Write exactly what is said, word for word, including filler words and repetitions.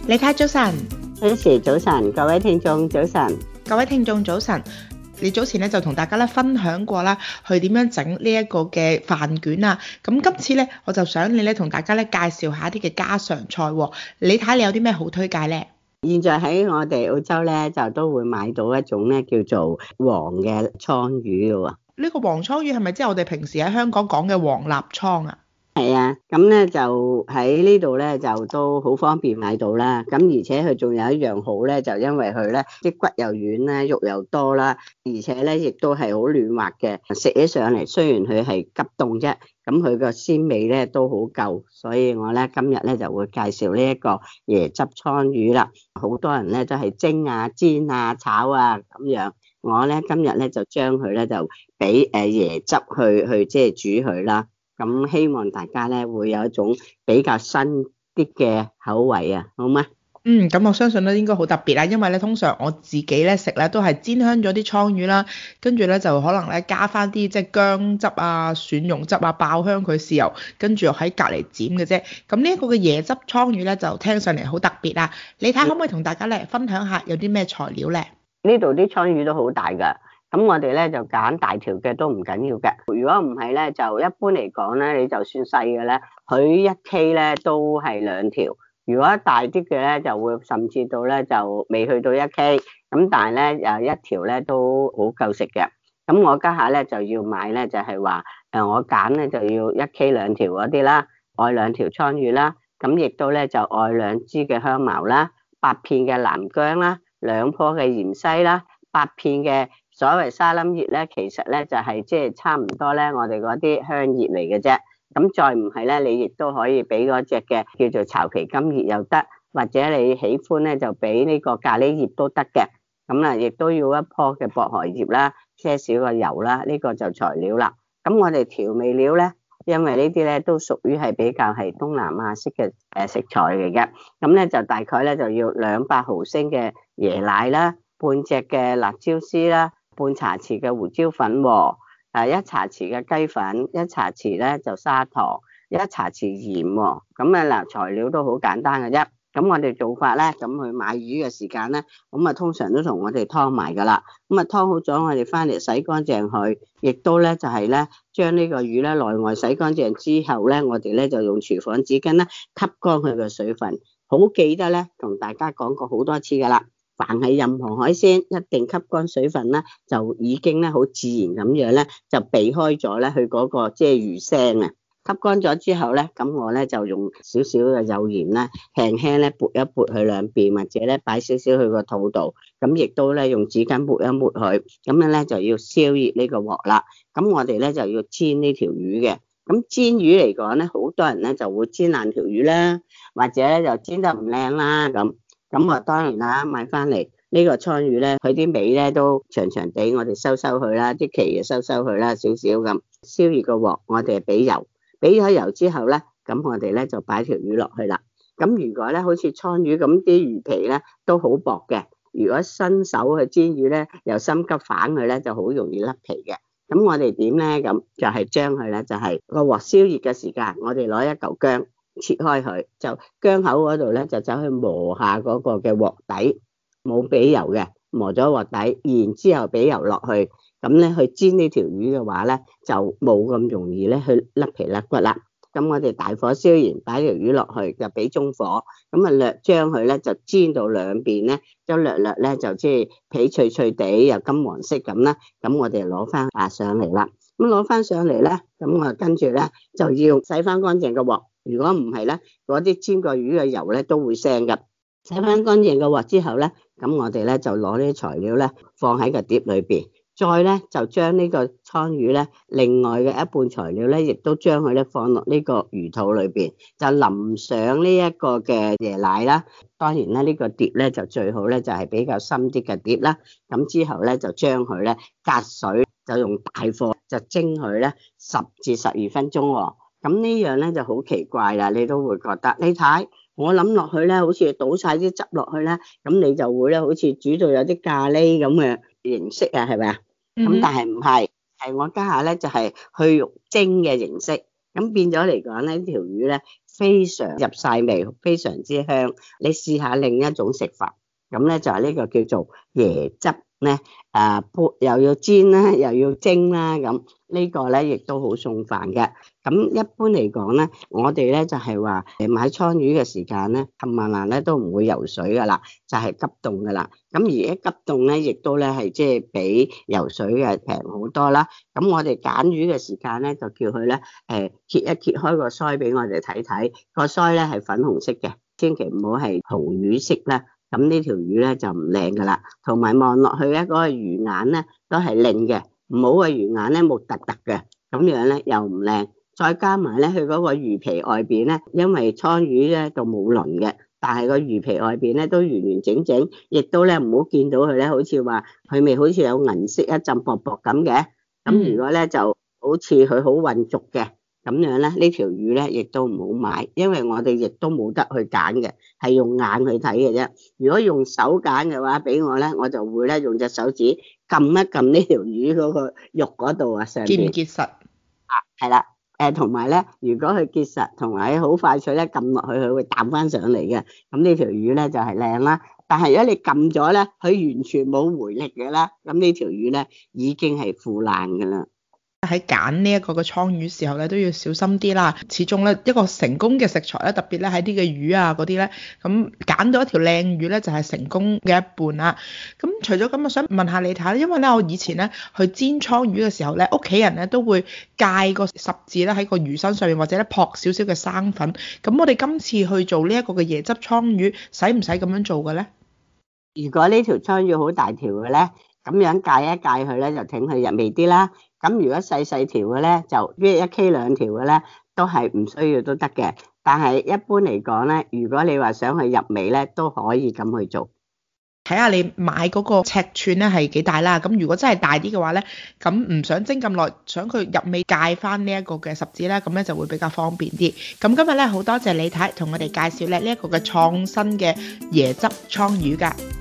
李太早晨， 主持早晨，各位聽眾早晨， 各位聽眾早晨。你早前咧就同大家咧分享過啦，去點樣整呢一個嘅飯卷啊。咁今次咧我就想你咧同大家咧介紹下啲嘅家常菜喎。你睇你有啲咩好推介咧？ 現在喺我哋澳洲咧就都會買到一種咧叫做黃嘅倉魚嘅喎。 呢個黃倉魚係咪即係我哋平時喺香港講嘅黃立倉啊？ 係啊，咁咧就喺呢度咧就都好方便買到啦。咁而且佢仲有一樣好咧，就因為佢咧啲骨又軟啦，肉又多啦，而且咧亦都係好嫩滑嘅。食起上嚟雖然佢係急凍啫，咁佢個鮮味咧都好夠。所以我咧今日咧就會介紹呢一個椰汁倉魚啦。好多人咧都係蒸啊、煎啊、炒啊咁樣。我咧今日咧就將佢咧就俾誒椰汁去去即係煮佢啦。咁希望大家咧會有一種比較新啲嘅口味啊，好嗎？ 嗯，咁我相信咧應該好特別啦，因為咧通常我自己咧食咧都係煎香咗啲倉魚啦，跟住咧就可能咧加翻啲即係薑汁啊、蒜蓉汁啊，爆香佢豉油，跟住喺隔離剪嘅啫。咁呢一個嘅椰汁倉魚咧就聽上嚟好特別啦。你睇可唔可以同大家咧分享下有啲咩材料咧？ 呢度啲倉魚都好大㗎。咁我哋咧就揀大條嘅都唔緊要嘅，如果唔係咧就一般嚟講咧，你就算細嘅咧，佢一 K 咧都係兩條，如果大啲嘅咧就會甚至到咧就未去到一 K， 咁但係咧誒一條咧都好夠食嘅。咁我家下咧就要買咧就係話誒我揀咧就要一 K 兩條嗰啲啦，愛兩條倉魚啦，咁亦都咧就愛兩支嘅香茅啦，八片嘅南薑啦，兩棵嘅芫茜啦，八片嘅。所謂沙冧葉咧，其實咧就係即係差唔多咧，我哋嗰啲香葉嚟嘅啫。咁再唔係咧，你亦都可以俾嗰隻嘅叫做巢皮金葉又得，或者你喜歡咧就俾呢個咖喱葉都得嘅。咁啊，亦都要一棵嘅薄荷葉啦，些少嘅油啦，呢個就材料啦。咁我哋調味料咧，因為呢啲咧都屬於係比較係東南亞式嘅誒食材嚟嘅。咁咧就大概咧就要兩百毫升嘅椰奶啦，半隻嘅辣椒絲啦。半茶匙嘅胡椒粉喎，誒一茶匙嘅雞粉，一茶匙咧就砂糖，一茶匙鹽喎。咁啊嗱，材料都好簡單嘅啫。咁我哋做法咧，咁去買魚嘅時間咧，咁啊通常都同我哋劏埋噶啦。咁啊劏好咗，我哋翻嚟洗乾淨佢，亦都咧就係咧將呢個魚咧內外洗乾淨之後咧，我哋咧就用廚房紙巾咧吸乾佢嘅水分。好記得咧，同大家講過好多次噶啦。凡係任何海鮮，一定吸乾水分咧，就已經咧好自然咁樣咧，就避開咗咧佢嗰個即係魚腥啊。吸乾咗之後咧，咁我咧就用少少嘅幼鹽咧，輕輕咧撥一撥佢兩邊，或者咧擺少少去個肚度，咁亦都咧用紙巾抹一抹佢，咁樣咧就要燒熱呢個鑊啦。咁我哋咧就要煎呢條魚嘅。咁煎魚嚟講咧，好多人咧就會煎爛條魚啦，或者咧就煎得唔靚啦咁。咁啊，當然啦，買翻嚟呢個倉魚咧，佢啲尾咧都長長地，我哋收收佢啦，啲鰭就收收佢啦，少少咁。燒熱個鑊，我哋俾油，俾咗油之後咧，咁我哋咧就擺條魚落去啦。咁如果咧好似倉魚咁啲魚皮咧都好薄嘅，如果新手去煎魚咧，又心急反佢咧，就好容易甩皮嘅。咁我哋點咧？咁就係將佢咧，就係個鑊燒熱嘅時間，我哋攞一嚿薑。切開佢，就薑口嗰度咧就走去磨下嗰個嘅鑊底，冇俾油嘅，磨咗鑊底，然之後俾油落去，咁咧去煎呢條魚嘅話咧就冇咁容易咧去甩皮甩骨啦。咁我哋大火燒完，擺條魚落去，就俾中火，咁啊略將佢咧就煎到兩邊咧，就略略咧就即係皮脆脆地又金黃色咁啦。咁我哋攞翻啊上嚟啦，咁攞翻上嚟咧，咁我跟住咧就要洗翻乾淨個鑊。如果唔係咧，嗰啲煎過魚嘅油咧都會腥噶。洗翻乾淨個鑊之後咧，咁我哋咧就攞呢啲材料咧放喺個碟裏邊，再咧就將呢個倉魚咧另外嘅一半材料咧，亦都將佢咧放落呢個魚肚裏邊，就淋上呢一個嘅椰奶啦。當然咧呢個碟咧就最好咧就係比較深啲嘅碟啦。咁之後咧就將佢咧隔水，就用大火就蒸佢咧十至十二分鐘喎。咁呢樣咧就好奇怪啦，你都會覺得，你睇我諗落去咧，好似倒晒啲汁落去咧，咁你就會咧好似煮到有啲咖喱咁嘅形式啊，係咪啊？咁、嗯、但係唔係，係我家下咧就係、是、去肉蒸嘅形式，咁變咗嚟講咧，條魚咧非常入晒味，非常之香。你試下另一種食法，咁咧就係呢個叫做椰汁咧，誒潑又要煎啦，又要蒸啦，咁呢個咧亦都好送飯嘅。咁一般嚟講咧，我哋咧就係話誒買倉魚嘅時間咧，冚唪唥咧都唔會游水噶啦，就係急凍噶啦。咁而一急凍咧，亦都咧係即係比游水嘅平好多啦。咁我哋揀魚嘅時間咧，就叫佢咧誒揭一揭開個腮俾我哋睇睇，個腮咧係粉紅色嘅，千祈唔好係紅魚色啦。咁呢條魚咧就唔靚噶啦，同埋望落去咧嗰個魚眼咧都係靚嘅，唔好嘅魚眼咧木突突嘅，咁樣咧又唔靚。再加埋咧佢嗰個魚皮外邊咧，因為倉魚咧就冇鱗嘅，但係個魚皮外邊咧都完完整整，亦都咧唔好見到佢咧好似話佢咪好似有銀色一陣薄薄咁嘅。咁如果咧就好似佢好混濁嘅咁樣咧，呢條魚咧亦都唔好買，因為我哋亦都冇得去揀嘅，係用眼去睇嘅啫。如果用手揀嘅話，俾我咧我就會咧用隻手指撳一撳呢條魚嗰個肉嗰度啊，上邊結唔結實啊？係啦。誒同埋咧，如果佢結實同埋好快脆咧，撳落去佢會彈翻上嚟嘅。咁呢條魚咧就係靚啦。但係如果你撳咗咧，佢完全冇回力嘅啦，咁呢條魚咧已經係腐爛㗎啦。 喺揀呢一個嘅倉魚時候咧，都要小心啲啦。始終咧一個成功嘅食材咧，特別咧喺啲嘅魚啊嗰啲咧，咁揀到一條靚魚咧就係成功嘅一半啦。咁除咗咁，我想問下你睇，因為咧我以前咧去煎倉魚嘅時候咧，屋企人咧都會界個十字咧喺個魚身上面，或者咧撲少少嘅生粉。咁我哋今次去做呢一個嘅椰汁倉魚，使唔使咁樣做嘅咧？ 如果呢條倉魚好大條嘅咧，咁樣界一界佢咧，就挺佢入味啲啦。咁如果細細條嘅咧，就即係一 K 兩條嘅咧，都係唔需要都得嘅。但係一般嚟講咧，如果你話想去入味咧，都可以咁去做。 睇下你買嗰個尺寸咧係幾大啦。咁如果真係大啲嘅話咧，咁唔想蒸咁耐，想佢入味界翻呢一個嘅十字咧，咁咧就會比較方便啲。咁今日咧好多謝李太同我哋介紹咧呢一個嘅創新嘅椰汁倉魚㗎。